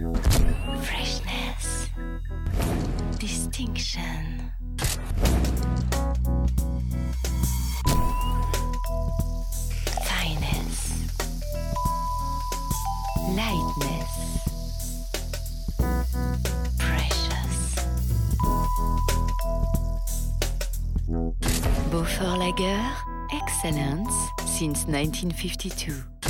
Freshness. Distinction. Fineness. Lightness. Precious. Beaufort Lager, excellence since 1952.